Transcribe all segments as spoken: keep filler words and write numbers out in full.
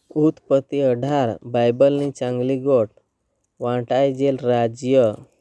ઉત્પત્તિ અઢાર બાઇબલની ચાંગલી got વાંટાઈ jail રાજ્ય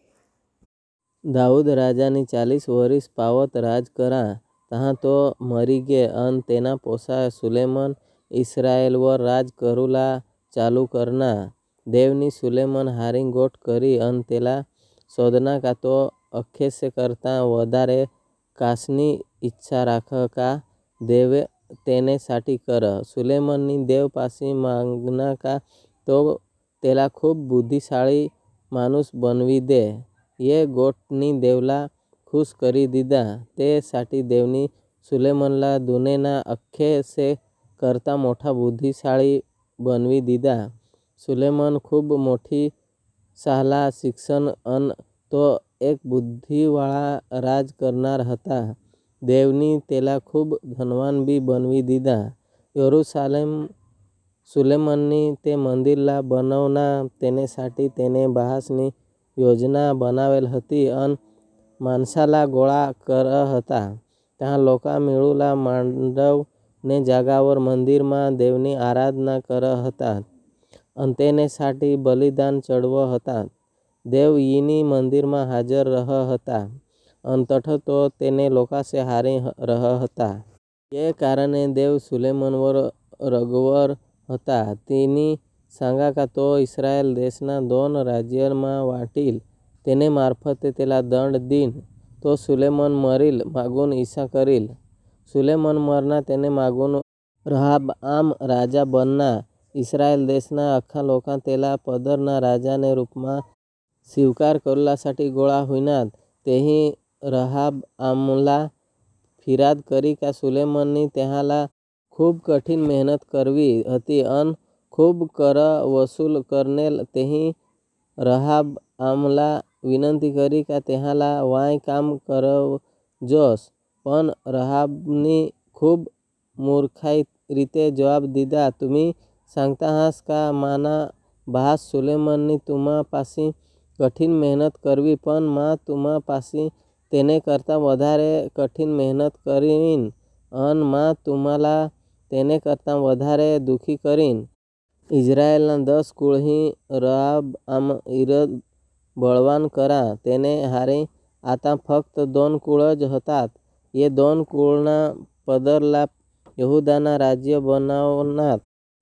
દાऊद રાજાની ચાલીસ વરિસ પાવત રાજ કરા તહાં તો મરી ગે અન તેના પોસા સુલેમન ઇસ્રાએલ વર રાજ કરુલા ચાલુ કરના દેવની સુલેમન હારી ગોટ કરી અન તેલા શોધના કા તો અખેસે કરતાં વધારે કાસની ઈચ્છા રાખ કા દેવે તેને સાટી કર સુલેમનની દેવ પાસી માંગના કા તો તેલા ખૂબ બુદ્ધિશાળી માનુસ બનવી દે ये गोटनी देवला खुश કરી દીધા તે સાટી દેવની સુલેમનલા દુનેના અખ્ખે સે કરતાં મોઠા બુદ્ધિશાળી બનવી દીધા સુલેમન ખૂબ મોઠી શાહલા શિક્ષણ અન તો એક બુદ્ધિવાળા રાજ કરનાર હતા દેવની તેલા ખૂબ ધનવાન બી બનવી દીધા યરૂશાલેમ સુલેમનની તે મંદિરલા બનાવના તેને સાટી તેને બહાસની યોજના બનાવેલ હતી અન માનસાલા ગોળા કર હતા ત્યાં લોકા મેળુલા માંડવ ને જાગાવર મંદિરમાં દેવની આરાધના કર હતા અન તેને સાટી બલિદાન ચડવ હતા દેવ યીની મંદિરમાં હાજર રહ હતા અન તઠ તો તેને લોકાસે હારી રહ હતા ये કારણે દેવ સુલેમન વર રગવર હતા તેની સાંગા કા તો ઇસ્રાએલ દેશના દોન રાજ્યમાં વાટીલ તેને મારફતે તેલા દંડ દીન તો સુલેમન મરીલ માગુન ઈસા કરીલ સુલેમન મરના તેને માગુન રહાબઆમ રાજા બનના ઇસ્રાએલ દેશના આખા લોકા તેલા પદરના રાજાને રૂપમાં સ્વીકાર કરુલા સાટી ગોળા હુઈનાત તેહી રહાબઆમલા ફિરાદ કરી કા સુલેમનની તેહાલા ખૂબ કઠિન મહેનત કરવી હતી અન ખૂબ કર વસૂલ કરનેલ તેહી રહાબઆમલા વિનંતી કરી કા તેહાલા વાંય કામ કરવજોસ પણ રહાબની ખૂબ મૂર્ખાઈ રીતે જવાબ દીધા તુમી સાંગતા હાસ કા માના બહાસ સુલેમનની તુમા પાસી કઠિન મહેનત કરવી પણ મા તુમા પાસી તેને કરતાં વધારે કઠિન મહેનત કરીન અન મા તુમાલા તેને કરતાં વધારે દુઃખી કરીન ઇઝરાયેલના દસ કુળહીં રહાબઆમ ઇરદ બળવાન કરા તેને હારે આતા ફક્ત દોન કુળ જ હતાત ये દોન કુળના પદરલા યહૂદાના રાજ્ય બનાવનાર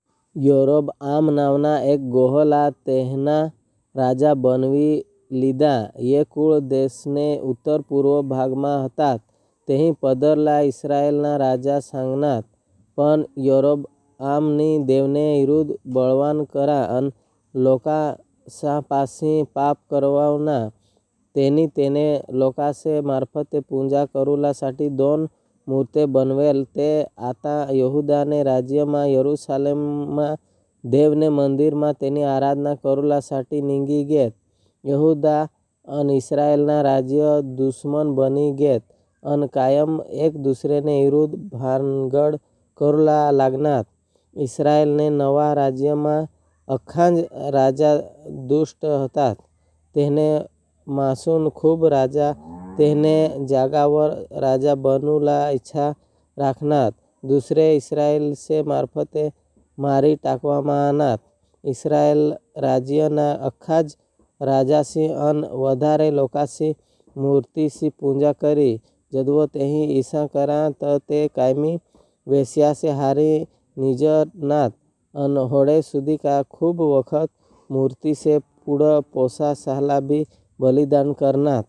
યરોબઆમ નામના એક ગોહલા તેહના રાજા બનવી લીધા ये કુળ દેશને ઉત્તર પૂર્વ ભાગમાં હતાત તેહી પદરલા ઇસ્રાએલના રાજા સાંગનાત પણ યરોબઆમની દેવને ઇરુદ બળવાન કરા અન લોકા સા પાસી પાપ કરવાના તેની તેને લોકાસે મારફતે પૂજા કરુલા સાટી દોન મૂર્તે બનવેલ તે આતા યહૂદાને રાજ્યમાં યરૂશાલેમમાં દેવને મંદિરમાં તેની આરાધના કરુલા સાટી નીંગી ગેત યહૂદા અન ઇસ્રાએલના રાજ્ય દુશ્મન બની ગેત અન કાયમ એક દૂસરેને ઇરુદ ભાનગડ કરુલા લાગનાત ઇસ્રાએલને નવા રાજ્યમાં અખાંજ રાજા દુષ્ટ હતાત તેને માસૂન ખૂબ રાજા તેને જાગાવર રાજા બનુલા ઈચ્છા રાખનાત દૂસરે ઇસ્રાએલ સે મારફતે મારી ટાકવામાંનાત ઇસ્રાએલ રાજ્યના અખ્ખા જ રાજાસી અન વધારે લોકાસી મૂર્તિસી પૂજા કરી જદવો તેહી ઈસા કરા ત તે કાયમી વેશ્યાસે હારી નિજનાત અન હોડે સુધી કા ખૂબ વખત મૂર્તિસે પૂડ પોસા શાહલા બી બલિદાન કરનાત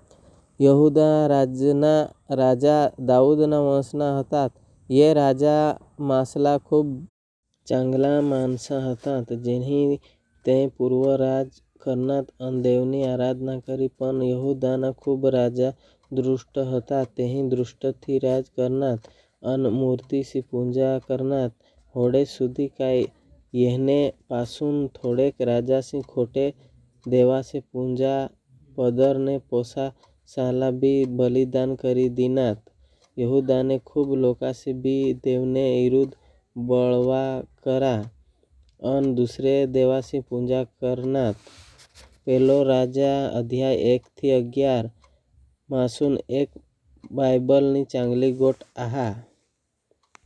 યહૂદા રાજના રાજા દાऊदના વંશના હતાત ये રાજા માસલા ખૂબ ચાંગલા માણસા હતાત જેની તે પૂર્વ રાજ કરનાત અન દેવની આરાધના કરી પણ યહૂદાના ખૂબ રાજા દૃષ્ટ હતા તેહી દૃષ્ટથી રાજ કરનાત અન મૂર્તિસી પૂજા કરનાત હોડે સુધી કા યેહને પાસુન થોડેક રાજાસી ખોટે દેવાસે પૂજા પદરને પોસા શાહલા બી બલિદાન કરી દીનાત યહૂદાને ખૂબ લોકાસે બી દેવને ઇરુદ બળવા કરા અન દૂસરે દેવાસી પૂજા કરનાત પેલો રાજા અધ્યાય એક થી અગિયાર માસૂન એક બાઇબલની ચાંગલી ગોટ આહા।